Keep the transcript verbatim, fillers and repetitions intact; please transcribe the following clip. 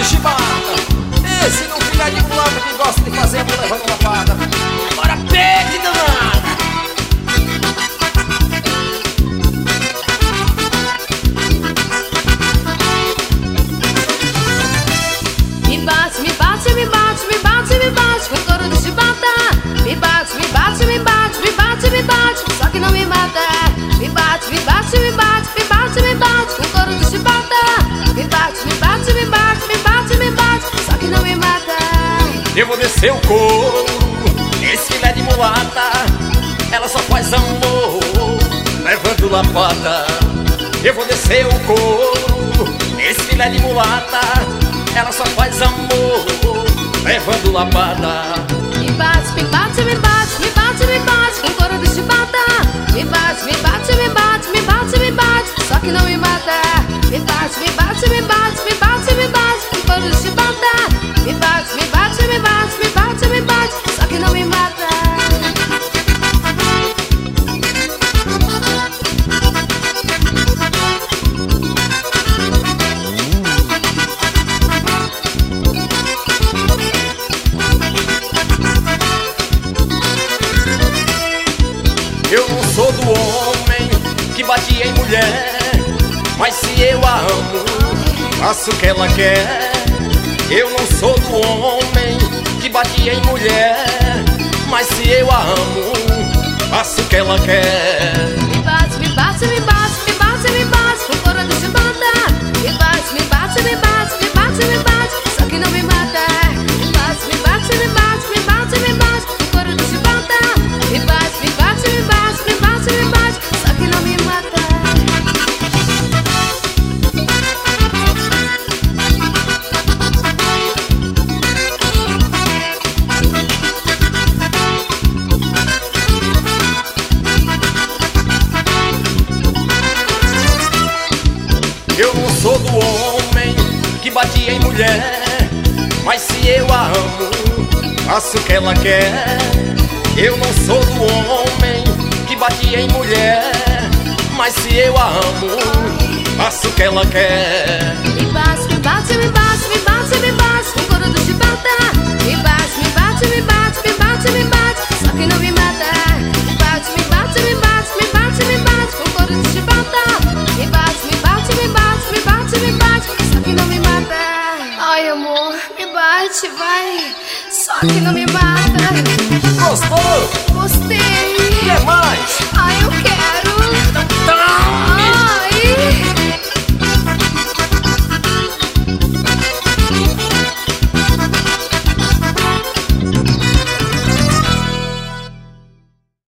chibata. Esse não fica de mulata que gosta de fazer a mulher levando lapada. Agora pegue, danada. Me bate, me bate, me bate, me bate, me bate com couro de chibata. Me bate, me bate, me bate, me bate, me bate, só que não me mata. Me bate, me bate, me bate, me bate, me bate com couro de chibata. Me bate, me bate, me bate, me bate, me bate, só que não me mata. Eu vou descer o couro, esse filé de mulata. Ela só faz amor, levando lapada. Eu vou descer o couro, esse filé de mulata. Ela só faz amor, levando lapada. Me bate, me bate, me bate, me bate, me bate com couro de chibata. Me bate, me bate, me bate, me bate, me bate, só que não me mata. Me bate, me bate, me bate, me bate, me bate com couro de chibata. Me bate, me bate, me bate, me bate, me bate, só que não me mata. Eu não sou do homem que bate em mulher, mas se eu a amo, faço o que ela quer. Eu não sou do homem que bate em mulher, mas se eu a amo, faço o que ela quer. Me bate, me bate, me bate, me bate, me bate com couro de chibata. Me bate, me bate, me bate, me bate, me bate, só que não me mata. Me bate, me bate, me bate, me bate, me bate com couro de chibata. Me bate, me bate, me bate, me bate, me bate, só que não me mata. Eu não sou do homem que bate em mulher, mas se eu a amo, faço o que ela quer. Eu não sou do homem que bate em mulher, mas se eu a amo, faço o que ela quer. Me bate, me bate, me bate, me bate, me bate com couro de chibata. Me bate, me bate, me bate, me bate, me bate, só que não me mata. Me bate, me bate, me bate, me bate, me bate com couro de chibata. Me bate, me bate, me bate, me bate, me bate, só que não me mata. Ai, amor, me bate, vai, só que não me mata. Gostou? Você